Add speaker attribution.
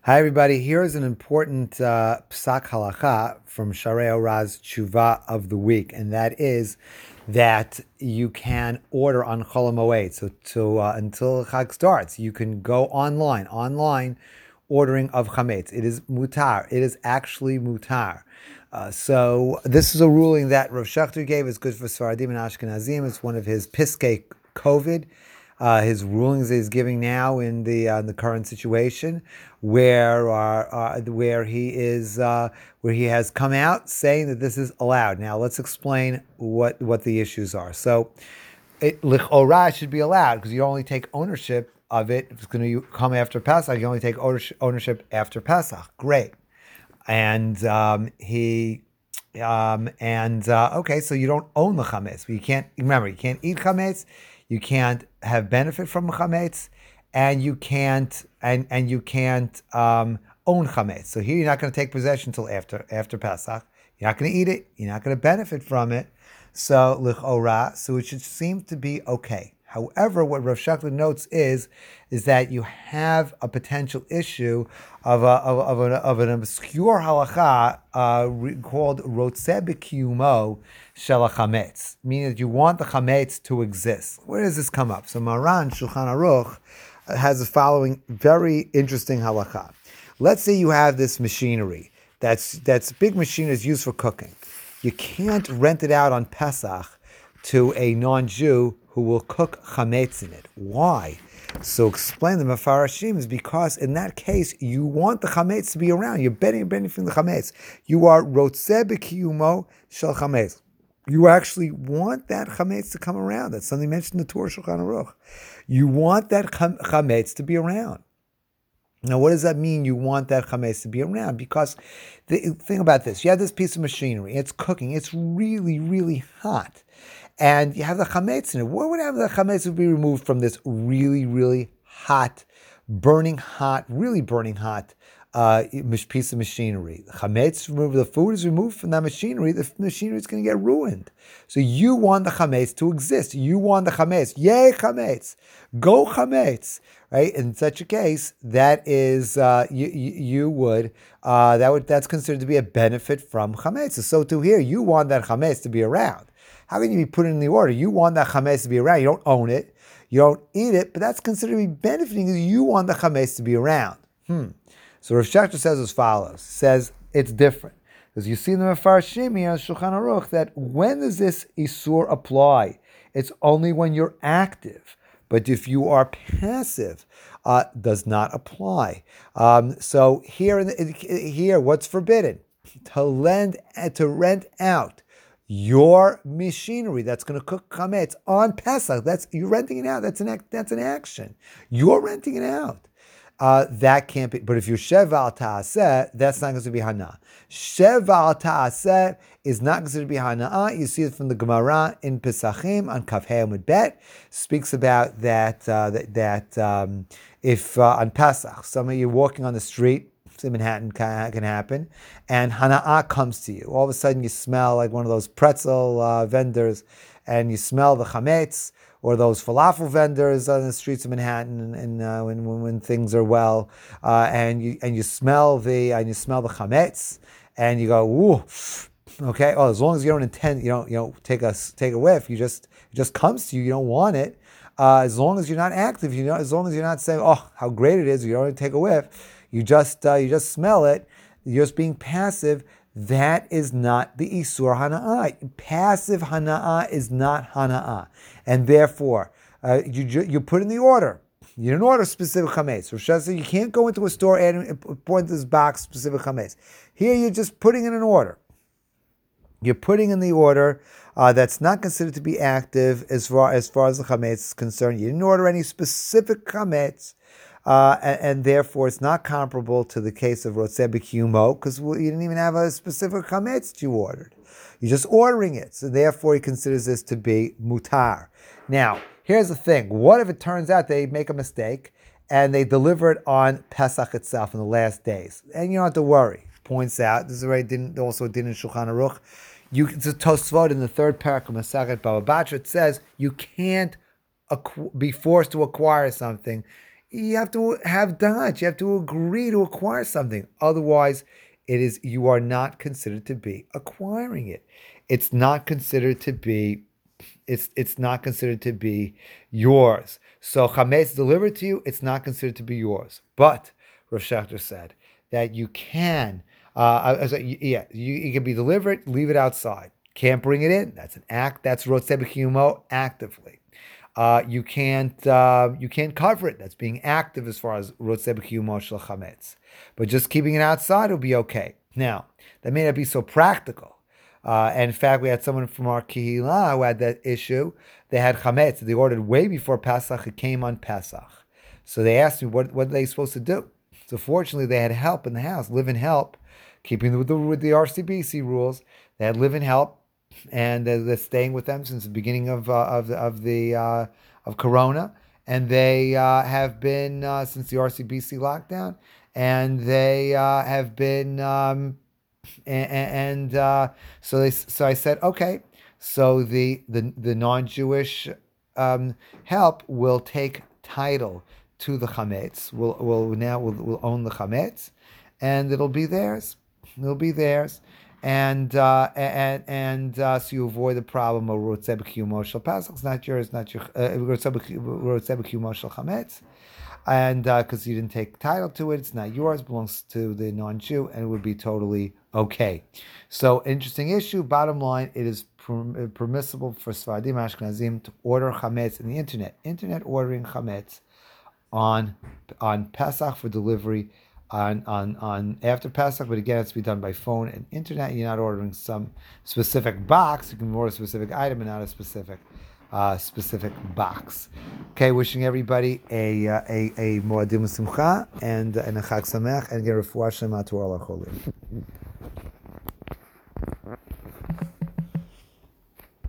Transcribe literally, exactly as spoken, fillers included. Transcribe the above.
Speaker 1: Hi, everybody. Here is an important uh, psak halacha from Sharei Oraz Tshuva of the week, and that is that you can order on Chol HaMoed. So, to, uh, until Chag starts, you can go online, online ordering of chametz. It is mutar. It is actually mutar. Uh, so, this is a ruling that Rav Shechter gave. It's good for Sfaradim and Ashkenazim. It's one of his piskei COVID. Uh, his rulings that he's giving now in the uh, the current situation, where uh, uh, where he is uh, where he has come out saying that this is allowed. Now let's explain what what the issues are. So, it, lichora should be allowed because you only take ownership of it. If it's going to come after Pesach, you only take ownership after Pesach. Great, and um, he. Um, and uh, okay, so you don't own the chametz. You can't remember. You can't eat chametz. You can't have benefit from chametz, and you can't and and you can't um, own chametz. So here you're not going to take possession until after after Pesach. You're not going to eat it. You're not going to benefit from it. So lichora. So it should seem to be okay. However, what Rav Shechter notes is, is that you have a potential issue of, a, of, of, an, of an obscure halacha uh, re, called rotzeh b'kiyumo shel chametz, meaning that you want the chametz to exist. Where does this come up? So Maran Shulchan Aruch has the following very interesting halacha. Let's say you have this machinery that's that's big machine is used for cooking. You can't rent it out on Pesach to a non-Jew who will cook chametz in it. Why? So explain the Mefarashim is because in that case you want the chametz to be around. You're benefiting from the chametz. You are rotzeh b'kiyumo shel chametz. You actually want that chametz to come around. That's something mentioned in the Torah Shulchan Aruch. You want that chametz to be around. Now, what does that mean? You want that chametz to be around? Because the thing about this, you have this piece of machinery. It's cooking. It's really, really hot. And you have the chametz in it. What would have the chametz would be removed from this really, really hot, burning hot, really burning hot uh, piece of machinery? The chametz removed, the food is removed from that machinery. The machinery is going to get ruined. So you want the chametz to exist. You want the chametz. Yay, chametz! Go chametz! Right? In such a case, that is uh, you, you you would uh, that would that's considered to be a benefit from chametz. So too here, you want that chametz to be around. How can you be put in the order? You want that chametz to be around. You don't own it. You don't eat it, but that's considered to be benefiting because you want the chametz to be around. Hmm. So Rav Shechter says as follows. Says it's different. Because you see in the Mefarashim here, Shulchan Aruch, that when does this Isur apply? It's only when you're active. But if you are passive, uh, does not apply. Um, so here, in the, here, what's forbidden? To lend, to rent out your machinery that's going to cook chametz on Pesach. That's you're renting it out. That's an that's an action. You're renting it out. Uh, that can't be. But if you're sheval ta'aseh, that's not considered to be hana. Sheval ta'aseh is not considered to be hana. You see it from the Gemara in Pesachim on Kaf Hey Amud Bet. Speaks about that uh, that, that um, if uh, on Pesach, some of you walking on the street. In Manhattan can, can happen, and hana'ah comes to you. All of a sudden, you smell like one of those pretzel uh, vendors, and you smell the chametz, or those falafel vendors on the streets of Manhattan, and, and uh, when, when when things are well, uh, and you and you smell the and you smell the chametz, and you go, ooh, okay. Oh, as long as you don't intend, you don't you know take a take a whiff. You just it just comes to you. You don't want it. Uh, as long as you're not active, you know, as long as you're not saying, oh, how great it is. You don't take a whiff. You just uh, you just smell it. You're just being passive. That is not the isur hana'ah. Passive hana'ah is not hana'ah, and therefore uh, you you put in the order. You didn't order specific chametz. Rosh Hashanah, you can't go into a store and point this box specific chametz. Here you're just putting in an order. You're putting in the order uh, that's not considered to be active as far as far as the chametz is concerned. You didn't order any specific chametz. Uh, and, and therefore, it's not comparable to the case of rotzeh b'kiyumo because you didn't even have a specific chametz you ordered. You're just ordering it. So therefore, he considers this to be mutar. Now, here's the thing. What if it turns out they make a mistake and they deliver it on Pesach itself in the last days? And you don't have to worry. Points out, this is already didn't, also did in Shulchan Aruch. You, it's a Tosfot in the third parak of Masachet Baba Batra. It says you can't acqu- be forced to acquire something you have to have da'at. You have to agree to acquire something. Otherwise, it is you are not considered to be acquiring it. It's not considered to be. It's it's not considered to be yours. So chametz delivered to you. It's not considered to be yours. But Rav Shechter said that you can. Uh, I, I said, yeah, you, it can be delivered. Leave it outside. Can't bring it in. That's an act. That's rotzeh b'kiyumo actively. Uh, you can't uh, you can't cover it. That's being active as far as rotzeh b'kiyumo shel chametz. But just keeping it outside will be okay. Now that may not be so practical. Uh, and in fact, we had someone from our kihila who had that issue. They had chametz. They ordered way before Pesach. It came on Pesach. So they asked me what what are they supposed to do. So fortunately, they had help in the house, live in help, keeping with the with the R C B C rules. They had live in help. And they're, they're staying with them since the beginning of uh, of the of the uh, of Corona, and they uh, have been uh, since the R C B C lockdown, and they uh, have been, um, and, and uh, so they so I said okay, so the the the non-Jewish um, help will take title to the chametz. Will will now will will own the chametz, and it'll be theirs. It'll be theirs. And uh, and and uh, so you avoid the problem of rotzeh b'kiyumo shel Pesach. It's not yours, not your rotzeh b'kiyumo shel chametz, and because uh, you didn't take title to it, it's not yours. It belongs to the non-Jew, and it would be totally okay. So interesting issue. Bottom line, it is perm- permissible for Sfaradim Ashkenazim to order chametz in the internet. Internet ordering chametz on on Pesach for delivery. On, on on after Pesach, but again, it's to be done by phone and internet. You're not ordering some specific box. You can order a specific item and not a specific uh, specific box. Okay, wishing everybody a uh, a a Moadim Simcha and and a Chag Sameach and get refuah shlema to all our cholim.